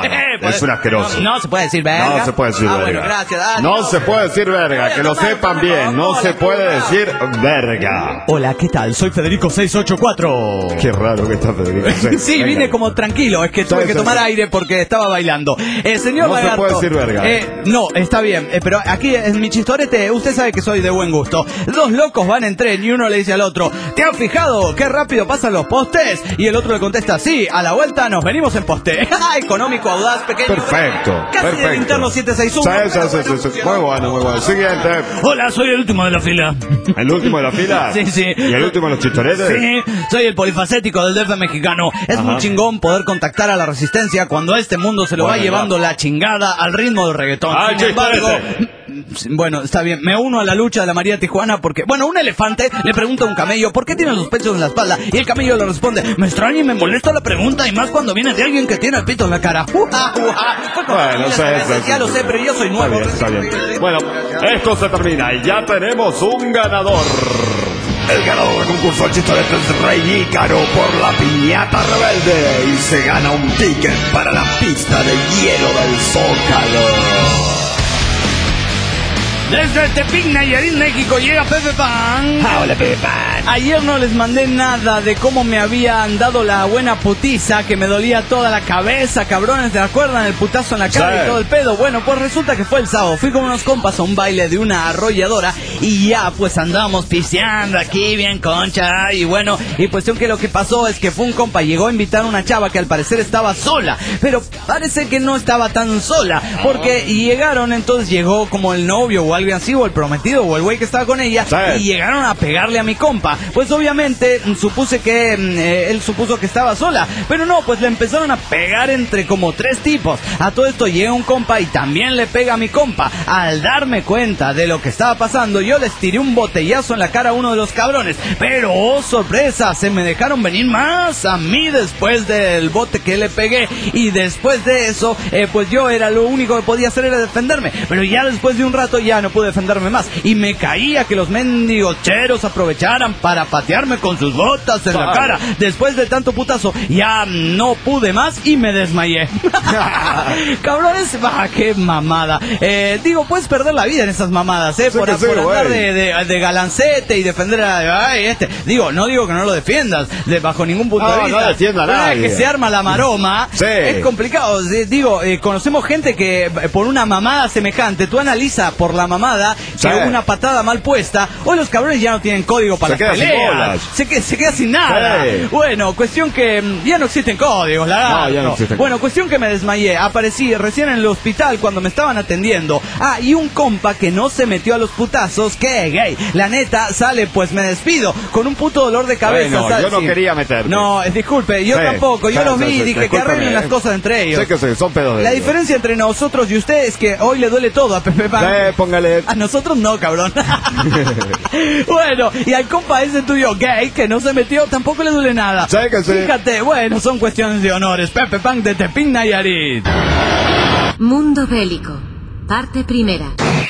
es un asqueroso. No se puede decir verga. No se puede decir verga. Bueno, gracias. No se puede decir verga, que lo sepan bien. No se puede decir verga. Hola, ¿qué tal? Soy Federico 684. Qué raro que está Federico. Sí, vine como tranquilo, es que tuve que tomar aire porque estaba bailando. Señor No se Lagarto, puede decir verga. No, está bien, pero aquí en mi chistorete, usted sabe que soy de buen gusto. 2 locos van en tren y uno le dice al otro, ¿te has fijado qué rápido pasan los postes? Y el otro le contesta, sí, a la vuelta nos venimos en poste. Económico, audaz, pequeño. Perfecto. Casi del interno 761. Sí. Muy bueno. Siguiente. Hola, soy el último de la fila. ¿El último de la fila? Sí. ¿Y el último de los chistoretes? Sí, soy el polifacético del DF mexicano. Es muy chingón poder contactar a la resistencia cuando a este mundo se lo va llevando la chingada al ritmo del reggaetón. Sin embargo, bueno, está bien, me uno a la lucha de la María Tijuana porque, bueno, un elefante le pregunta a un camello, ¿por qué tiene los pechos en la espalda? Y el camello le responde, me extraña y me molesta la pregunta y más cuando viene de alguien que tiene el pito en la cara. Bueno, ya lo sé, pero yo soy nuevo. Está bien. Bueno, esto se termina y ya tenemos un ganador. El ganador del concurso del chistorete es Rey Ícaro por la piñata rebelde y se gana un ticket para la pista de hielo del Zócalo. Desde Tepic, Nayarit, México, llega Pepe Pan. Hola, Pepe Pan. Ayer no les mandé nada de cómo me habían dado la buena putiza, que me dolía toda la cabeza, cabrones, ¿te acuerdan? El putazo en la cara y todo el pedo. Bueno, pues resulta que fue el sábado. Fui con unos compas a un baile de una arrolladora y ya, pues andábamos piseando aquí bien concha. Y bueno, y cuestión que lo que pasó es que fue un compa, llegó a invitar a una chava que al parecer estaba sola, pero parece que no estaba tan sola, porque llegaron, entonces llegó como el novio o alguien así, o el prometido, o el güey que estaba con ella, y llegaron a pegarle a mi compa. Pues obviamente supuse que él supuso que estaba sola, pero no, pues le empezaron a pegar entre como 3 tipos. A todo esto llega un compa y también le pega a mi compa. Al darme cuenta de lo que estaba pasando, yo les tiré un botellazo en la cara a uno de los cabrones, pero oh sorpresa, se me dejaron venir más a mí después del bote que le pegué, y después de eso, pues yo era lo único que podía hacer era defenderme, pero ya después de un rato ya no pude defenderme más, y me caía que los mendigos cheros aprovecharan para patearme con sus botas en la cara. Después de tanto putazo, ya no pude más y me desmayé. Cabrones, qué mamada. Digo, puedes perder la vida en esas mamadas, por andar de galancete y defender a Digo, no digo que no lo defiendas, bajo ningún punto de vista. No defienda a nadie. Que se arma la maroma, es complicado. Digo, conocemos gente que por una mamada semejante, tú analiza por la mamada, que una patada mal puesta, hoy los cabrones ya no tienen código para las peleas. Se queda sin nada. Bueno, cuestión que ya no existen códigos, ya no existen. Bueno, cuestión que me desmayé, aparecí recién en el hospital cuando me estaban atendiendo. Y un compa que no se metió a los putazos, que gay. La neta, sale, pues me despido, con un puto dolor de cabeza. Bueno, yo no quería meterte. No, disculpe, yo tampoco, yo los vi y dije que arreglen las cosas entre ellos. Sé que son pedos de la diferencia entre nosotros y usted es que hoy le duele todo a Pepe Pan. Póngale Póngale. A nosotros no, cabrón. Bueno, y al compa ese tuyo gay que no se metió, tampoco le duele nada. Sí, que sí. Fíjate, bueno, son cuestiones de honores. Pepe Pan de Tepín, Nayarit. Mundo Bélico, parte primera.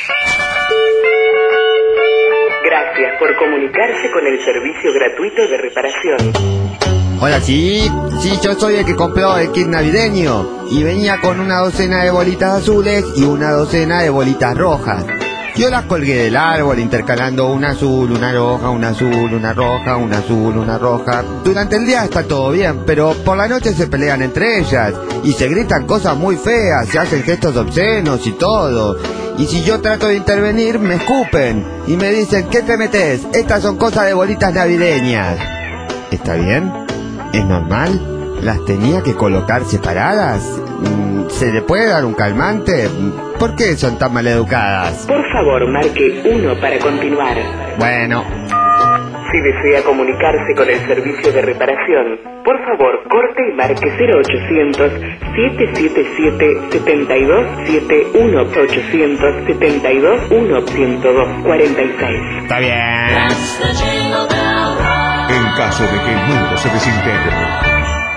Gracias por comunicarse con el servicio gratuito de reparación. Hola, sí, yo soy el que compró el kit navideño y venía con una docena de bolitas azules y una docena de bolitas rojas. Yo las colgué del árbol intercalando una azul, una roja, una azul, una roja, una azul, una roja. Durante el día está todo bien, pero por la noche se pelean entre ellas y se gritan cosas muy feas, se hacen gestos obscenos y todo. Y si yo trato de intervenir, me escupen y me dicen, ¿qué te metes? Estas son cosas de bolitas navideñas. ¿Está bien? ¿Es normal? ¿Las tenía que colocar separadas? ¿Se le puede dar un calmante? ¿Por qué son tan maleducadas? Por favor, marque 1 para continuar. Bueno. Si desea comunicarse con el servicio de reparación, por favor, corte y marque 0800 777 7271 872 102 46. Está bien. En caso de que el mundo se desintegre.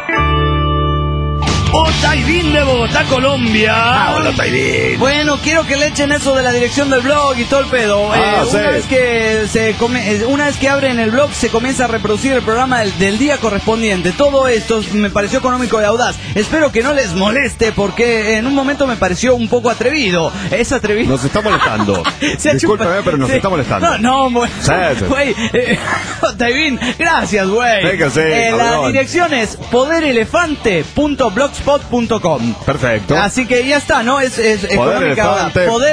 Otaibín de Bogotá, Colombia. Hola, Taibín. Bueno, quiero que le echen eso de la dirección del blog y todo el pedo. Sí. Una vez que abren el blog se comienza a reproducir el programa del día correspondiente. Todo esto me pareció económico y audaz. Espero que no les moleste porque en un momento me pareció un poco atrevido. Es atrevido. Nos está molestando. Discúlpeme, pero nos está molestando. Güey. Otaibín, gracias, güey. La dirección es poderelefante.blogspot.com. Perfecto. Así que ya está, ¿no? Es económica.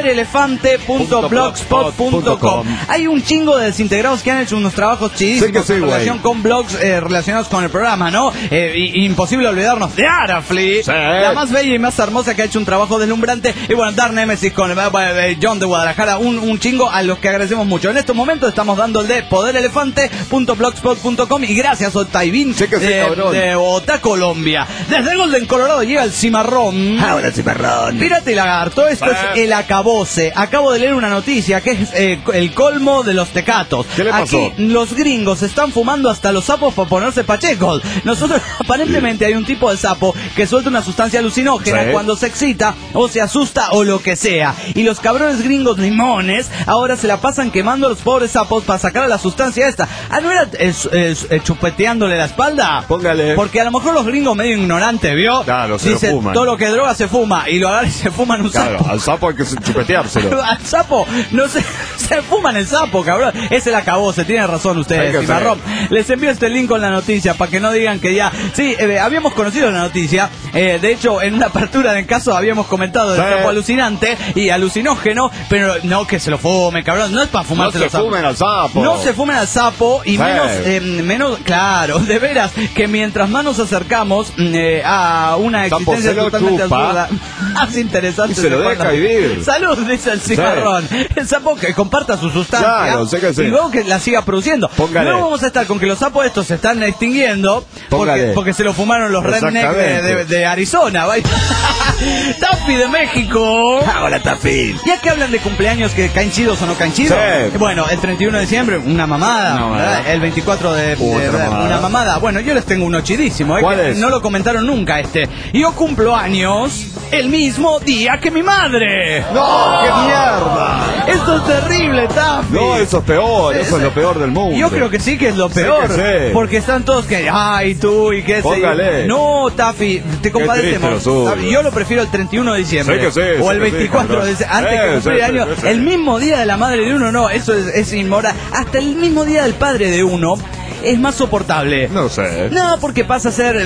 Poderelefante.blogspot.com. Hay un chingo de desintegrados que han hecho unos trabajos chidísimos en relación con blogs relacionados con el programa, ¿no? Imposible olvidarnos de Arafli, la más bella y más hermosa que ha hecho un trabajo deslumbrante. Y bueno, Dark Nemesis con John de Guadalajara, un chingo a los que agradecemos mucho. En estos momentos estamos dando el de poderelefante.blogspot.com y gracias Otaibín de Bogotá, Colombia. Desde Golden, Colorado llega el cimarrón. Ahora cimarrón. Pirata y lagarto, esto es el acabose. Acabo de leer una noticia que es el colmo de los tecatos. ¿Qué le pasó? Aquí los gringos están fumando hasta los sapos para ponerse pachecos. Nosotros, aparentemente hay un tipo de sapo que suelta una sustancia alucinógena cuando se excita o se asusta o lo que sea. Y los cabrones gringos limones ahora se la pasan quemando a los pobres sapos para sacar la sustancia esta. ¿No era chupeteándole la espalda? Póngale. Porque a lo mejor los gringos medio ignorantes, ¿vio? Claro, se dice, lo fuman. todo lo que es droga se fuma y lo agarran y se fuman un sapo. Al sapo hay que chupeteárselo. Al sapo, no se fuman el sapo, cabrón. Es el acabose, tiene razón ustedes, cimarrón. Les envío este link con la noticia para que no digan que ya... Sí, habíamos conocido la noticia. De hecho, en una apertura del caso habíamos comentado del sapo alucinante y alucinógeno, pero no que se lo fume, cabrón. No es para fumarse los sapos. No se fumen al sapo. No se fumen al sapo y menos, claro, de veras, que mientras más nos acercamos a una existencia totalmente absurda, más interesante. Y se lo deja vivir. Salud, dice el cimarrón. El sapo que comparta su sustancia. Claro, sé que sí. Y luego que la siga produciendo. Póngale. No vamos a estar con que los sapos estos se están extinguiendo porque se lo fumaron los rednecks de Arizona. Taffy de México. Hola, Taffy. Ya que hablan de cumpleaños que caen chidos o no caen chidos. Bueno, el 31 de diciembre, una mamada. El 24 de una mamada. Bueno, yo les tengo uno chidísimo. ¿Cuál es? No lo comentaron nunca este. Yo cumplo años el mismo día que mi madre. ¡No! ¡Qué mierda! Esto es terrible, Taffy. No, eso es peor. Eso es lo peor del mundo. Yo creo que sí que es lo peor. Sí. Porque están todos que, ay, tú y qué sé. Póngale. No, Taffy, te compadecemos. Yo lo prefiero el 31 de diciembre. Sí que sí, o el 24 de diciembre. Antes que cumplir años. El mismo día de la madre de uno, no. Eso es inmoral. Hasta el mismo día del padre de uno es más soportable. No sé. No, porque pasa a ser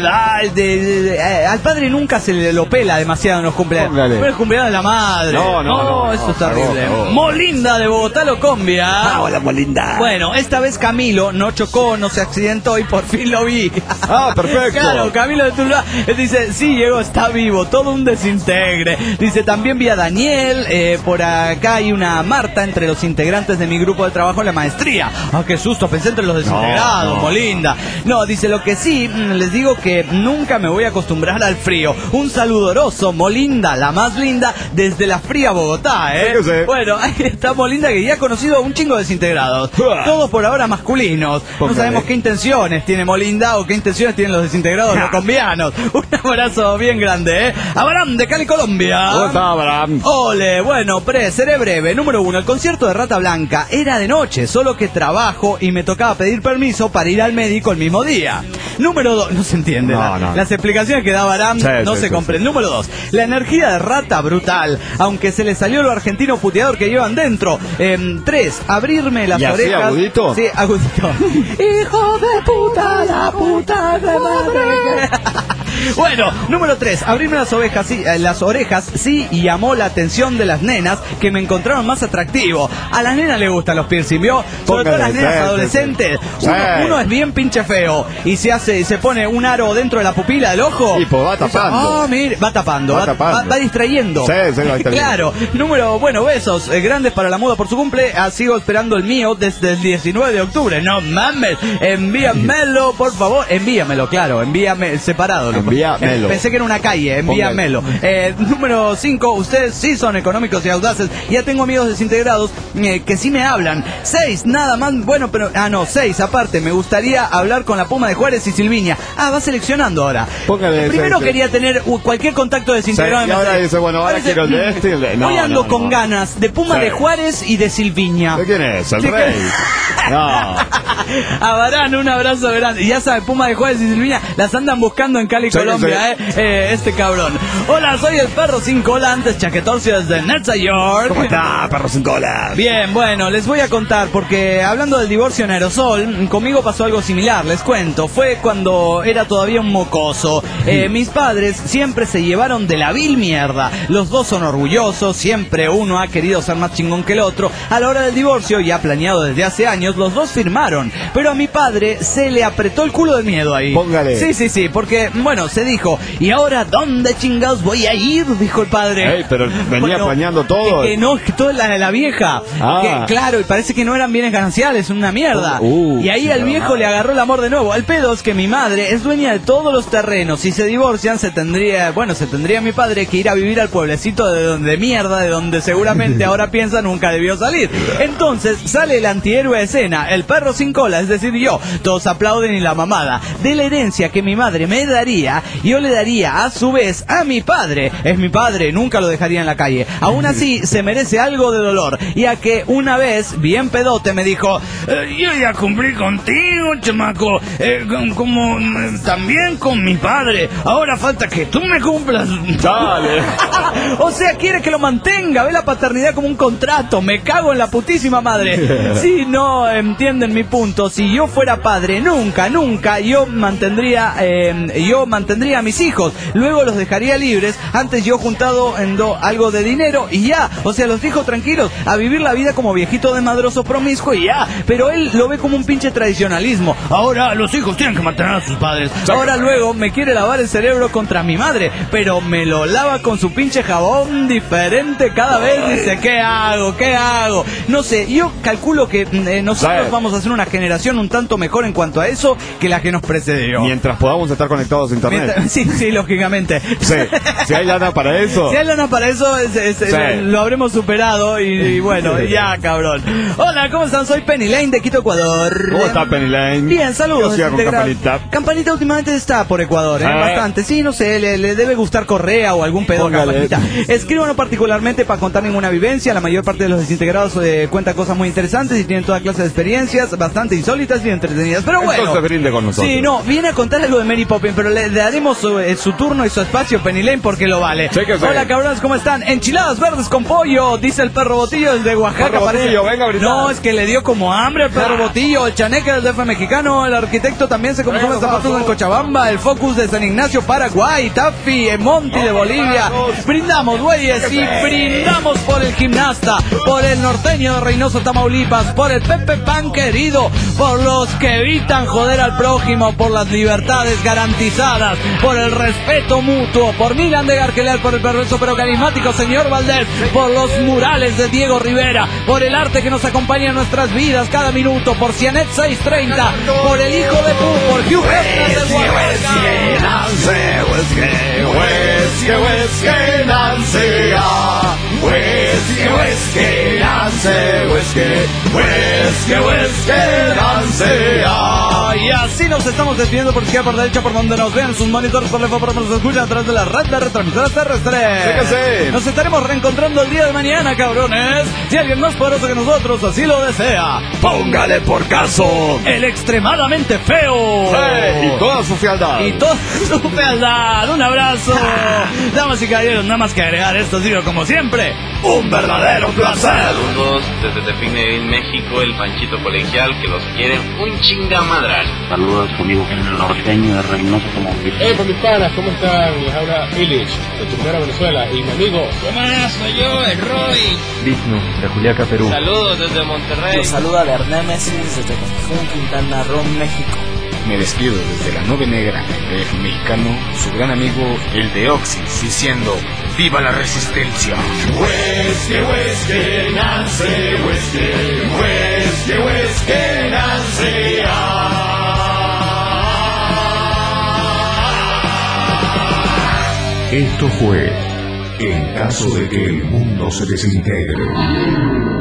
al padre nunca se lo pela demasiado en los cumpleaños. Pero el cumpleaños de la madre. No, eso es terrible. Molinda de Bogotá lo combia. Hola, Molinda. Bueno, esta vez Camilo no chocó, no se accidentó y por fin lo vi. Perfecto. Claro, Camilo de Tuluá dice, sí, llegó, está vivo, todo un desintegre. Dice, también vi a Daniel, por acá hay una Marta entre los integrantes de mi grupo de trabajo en la maestría. Qué susto, pensé entre los desintegrados. Saludos, Molinda. No, dice, lo que sí, les digo que nunca me voy a acostumbrar al frío. Un saludoroso, Molinda, la más linda, desde la fría Bogotá, ¿eh? Sí. Bueno, ahí está Molinda, que ya ha conocido a un chingo de desintegrados. Todos por ahora masculinos. No sabemos qué intenciones tiene Molinda o qué intenciones tienen los desintegrados colombianos. Un abrazo bien grande, ¿eh? Abraham de Cali, Colombia. ¿Cómo está, Abraham? Ole, bueno, seré breve. Número 1, el concierto de Rata Blanca era de noche, solo que trabajo y me tocaba pedir permiso para ir al médico el mismo día. Número 2, no se entiende. No. Las explicaciones que daba Aram no se comprenden. Número 2, la energía de Rata brutal, aunque se le salió lo argentino puteador que llevan dentro. 3, abrirme las orejas. ¿Agudito? Sí, agudito. Hijo de puta, la puta de madre. Bueno, número 3, abrirme las orejas, sí, y llamó la atención de las nenas, que me encontraron más atractivo. A las nenas les gustan los piercing, ¿vio? Sobre todo a las nenas adolescentes. Uno es bien pinche feo, y se pone un aro dentro de la pupila del ojo. Y pues va tapando. Mire, va tapando. Va distrayendo. Sí, va distrayendo. Claro. Besos grandes para la muda por su cumple. Sigo esperando el mío desde el 19 de octubre. No mames, envíamelo, por favor. Envíamelo, claro, envíame separado. Envíamelo. Pensé que era una calle, envíamelo. Número 5, ustedes sí son económicos y audaces. Ya tengo amigos desintegrados que sí me hablan. 6, nada más, bueno, pero... 6, aparte, me gustaría hablar con la Puma de Juárez y Silviña. Va seleccionando ahora. Primero quería tener cualquier contacto desintegrado. Y ahora dice, bueno, ahora quiero el de este. Hoy ando con ganas de Puma de Juárez y de Silviña. ¿De quién es? ¿El rey? No. Abarán, un abrazo grande. Y ya sabe, Puma de Juárez y Silviña las andan buscando en Cali, Colombia, este cabrón. Hola, soy el perro sin cola, antes chaquetorcio desde Nueva York. ¿Cómo está, perro sin cola? Bien, bueno, les voy a contar, porque hablando del divorcio en aerosol, conmigo pasó algo similar, les cuento. Fue cuando era todavía un mocoso. Mis padres siempre se llevaron de la vil mierda. Los dos son orgullosos, siempre uno ha querido ser más chingón que el otro. A la hora del divorcio, ya planeado desde hace años, los dos firmaron. Pero a mi padre se le apretó el culo del miedo ahí. Póngale. Sí, porque, bueno, se dijo, ¿y ahora dónde chingados voy a ir? Dijo el padre. Pero venía planeando todo. Que no, que todo es la de la vieja. Claro, y parece que no eran bienes gananciales, una mierda. Y ahí al viejo le agarró el amor de nuevo. El pedo es que mi madre es dueña de todos los terrenos. Si se divorcian, se tendría mi padre que ir a vivir al pueblecito de mierda, de donde seguramente ahora piensa nunca debió salir. Entonces sale el antihéroe a escena, el perro sin cola, es decir, yo. Todos aplauden y la mamada. De la herencia que mi madre me daría, yo le daría a su vez a mi padre. Es mi padre, nunca lo dejaría en la calle. Aún así, se merece algo de dolor, ya que una vez, bien pedote, me dijo, yo ya cumplí contigo, chamaco, como también con mi padre. Ahora falta que tú me cumplas. Dale. O sea, quiere que lo mantenga. Ve la paternidad como un contrato. Me cago en la putísima madre. Si no entienden mi punto, si yo fuera padre, nunca yo mantendría a mis hijos. Luego los dejaría libres. Antes yo juntado algo de dinero y ya. O sea, los dejo tranquilos a vivir la vida como viejito de madroso promiscuo y ya. Pero él lo ve como un pinche tradicionalismo. Ahora los hijos tienen que mantener a sus padres. Ahora luego me quiere lavar el cerebro contra mi madre, pero me lo lava con su pinche jabón diferente cada vez. Dice, ¿qué hago? No sé, yo calculo que nosotros vamos a ser una generación un tanto mejor en cuanto a eso que la que nos precedió. Mientras podamos estar conectados a internet. Sí, lógicamente. Sí, si hay lana para eso. Si hay lana para eso, lo habremos superado y bueno, ya, cabrón. Hola, ¿cómo están? Soy Penny Lane de Quito, Ecuador. ¿Cómo está Penny Lane? Bien, saludos. Con Campanita. Campanita últimamente está por Ecuador, bastante. Sí, no sé, le debe gustar Correa o algún pedo. Campanita. Escríbanos particularmente para contar ninguna vivencia. La mayor parte de los desintegrados cuenta cosas muy interesantes y tienen toda clase de experiencias bastante insólitas y entretenidas. Pero bueno. Entonces brinde con nosotros. Sí, no, viene a contar algo de Mary Poppins, pero le daremos su turno y su espacio, Penny Lane, porque lo vale. Hola, cabrones, ¿cómo están? Enchiladas verdes con pollo, dice el perro Botillo desde Oaxaca. Perro Botillo, venga a brindar. No, es que le dio como hambre el perro Botillo, el Chaneque del DF mexicano, el arquitecto también se come zapatos en Cochabamba, el Focus de San Ignacio, Paraguay, Tafi, Monti de Bolivia. Brindamos, güeyes, y brindamos por el gimnasta, por el norteño de Reynoso, Tamaulipas, por el Pepe Pan querido, por los que evitan joder al prójimo, por las libertades garantizadas décadas, por el respeto mutuo, por Milan de Garqueler, por el perverso pero carismático señor Valdés, por los murales de Diego Rivera, por el arte que nos acompaña en nuestras vidas cada minuto, por Cianet 630, por el hijo de Pooh, por Hugh Hefner de Y así nos estamos despidiendo por izquierda, por derecha, por donde nos vean sus monitores, por lejos, por donde nos escuchan a través de la red de retransmisoras terrestres. Nos estaremos reencontrando el día de mañana, cabrones. Si alguien más poderoso que nosotros así lo desea, póngale por caso el extremadamente feo. Y toda su fealdad. Un abrazo. Damas y caballeros, nada más que agregar esto, digo como siempre, un verdadero placer. Saludos desde Tepineville, México, el Panchito Colegial, que los quiere un chingamadral. Saludos conmigo, el norteño de Reynoso como con mis panas, ¿cómo están? Les habla Illich, de Tucumán, Venezuela, y mi amigo. ¿Cómo es? Soy yo, el Roy. Digno, de Juliaca, Perú. Saludos desde Monterrey. Los saluda Bernémesis desde Cancún, Quintana Roo, México. Me despido desde la Nube Negra, el mexicano, su gran amigo, el de Oxys, diciendo ¡viva la resistencia! Whiskey, Nancy, whiskey, Nancy. Esto fue En caso de que el mundo se desintegre.